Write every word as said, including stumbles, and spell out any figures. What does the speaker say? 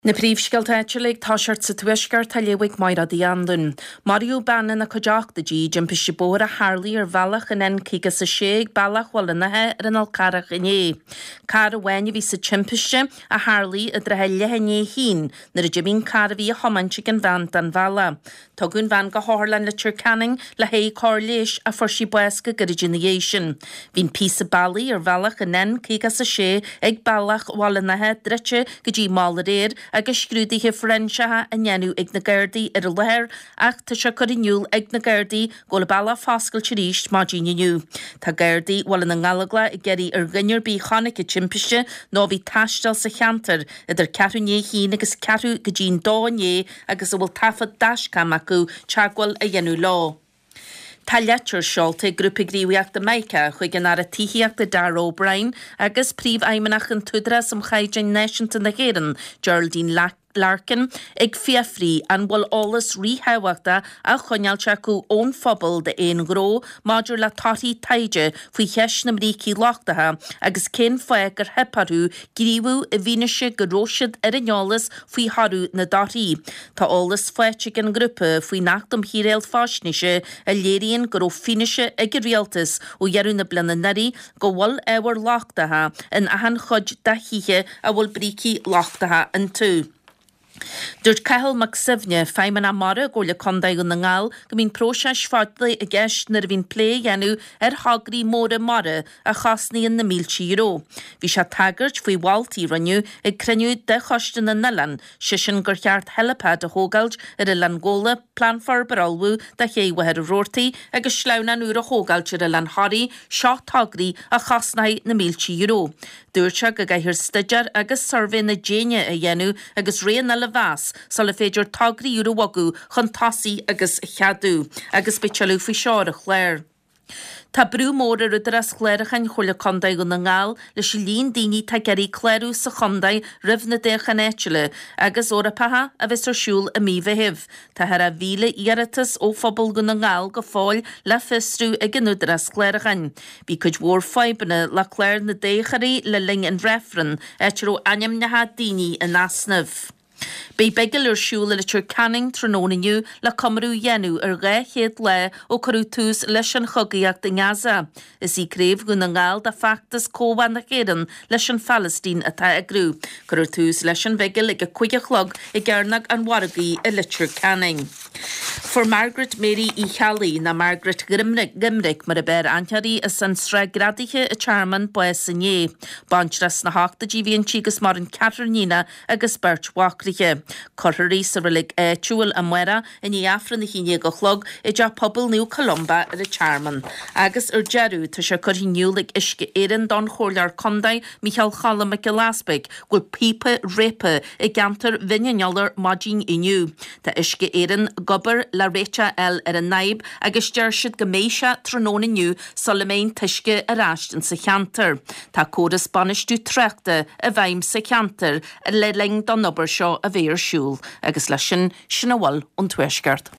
Na príomhscailteachtaigh tá seart sa tuisceart tá léigh maira dí andan. Mario Bannon na codeach de dí jimpi si bóra Harley ar bhealach in en cígas sa séig bhealach wallanathe ar an alcarach iné. Car a bhaine bhí sa timpiste a Harley a drethe lehanné hín nar a jimín car a bhí a homantic an bhean dan bheala. Tugann bhean go háirlan le Canning le hé cór leis a forsí buesca gorigination. Bhín pís a bailí ar bhealach in en cígas sa sé ag bhealach wallanathe drite go dtí mála réir agus scrúdaithe Frensathe a nneanú ag na Gardaí ar a leir ach tá se corinniúil ag na Gardaí go le balla fáscail se ríist má dínniu. Tá Gardaí bhil na ngalagla i geirí ar gginnear bí chanig i timpiste nó bhí taistal sa cheantar idir cearúné hín agus cearú go dín dáné agus bhfuil tafa dascam acu teagháil a dhéanú lá. Tá letir seolta grúpa gríomhaíocht de Maica chuig an ar a tííocht de Dar O'Brien agus príomh aimimeach an tudra som chaidein Nashington na Héireann Geraldine Lack Larkin ag fiafrí an bhfuil álas ríthabhachta a choinneáilte acu ón phobal de éon gró maidir le tátaí taide faoi cheis na mrící láchtatha agus cén foiag gur heparú gríomhú a bhíneise go róisiad ar an neolalas faoi harú na dátaí. Tá álas foiite an grúpa faoi nachtam híréal fásneise a léiríonn go ró fineise ag réaltas ó dhearú na blina narí go bhfuil éhar láchtatha in ahan chud dahíthe a bhfuil brící láchtatha an tú. Dúirt Cathal mac sibhne feimman amara go le condaigh na ngáil go bhín próseis fadla a gceist nar bhín plé dhéanú ar thagarí móra mara a chasnaíonn na míltí euro. Bhí se tagart faoi bháiltaí raniu ag cruniú de chostan na Nillan, sisin gur cheart helipad a thógailt ar a Langóla planfar baralbú de chéhhair a rórtaí agus sleannan úr a thógailt ar a Lanharí seo tagarí a chasnaí na míltí euro. Dúirt se go gaiithir stidear agus survé na déine a dhéanú agus réan na vas sal le féidir tagarí úr a wagu chun tasaí agus cheadú agus betealú faoi seár a chléir. Tá brú mór ar idir as chléirichan chuile condaigh go na ngáil leis líon daoine tá geirí chléirú sa chondaigh ribhna déchan éitile agus órapatha a bheits ar siúil a míomhheh. Tá ar a bhíle iarratas ó phobal go na ngáil go fáil le fistrú ag an idir as chléirichan. Bhí chuid mhór feibanna le chléir na décharí le ling an refran éitir ó aim na ha daoine in asnamh. Bei begel ar siúla le Canning trónaniu le Camerú dhéanú ar ré chéad le ó corú tús leis an chogaíocht in Gaza. Is í créimh go na ngáil de factas cóhhain na chéan leis an Palestín atá agrú. Corú tús leis an begel ag a chuige chlog i gcearnach an waragaí i litir Canning. For Margaret Mary í Chalí na Margaret Gimrick Gimrick mar a bear anthearí is san stra gradiche a charman bues inné. Bantras na háachta dí bhíon tígus mar an Catherine agus Bert Wachriche. Cortharí sa rilig éitiúil a muera in í afran na híine go chlog i d pobl New Columba ar a charman. Agus ar dearú tá se corthaíniuil ag isce éan don chóirlear condaigh Michael Challam mac Glasbig gúil pipa répa i gantar vinnealar madín iniu. Tá isce éan gobar le réite el ar a naib agus deir siad go méise trónaniu Solomén tuisce a ráistin sa cheantar. Tá códa Spanistú trechta a bhaim sa cheantar a le ling don nobar seo a bhéir siúil agus leis sin sin bhfuil an tuaisceart.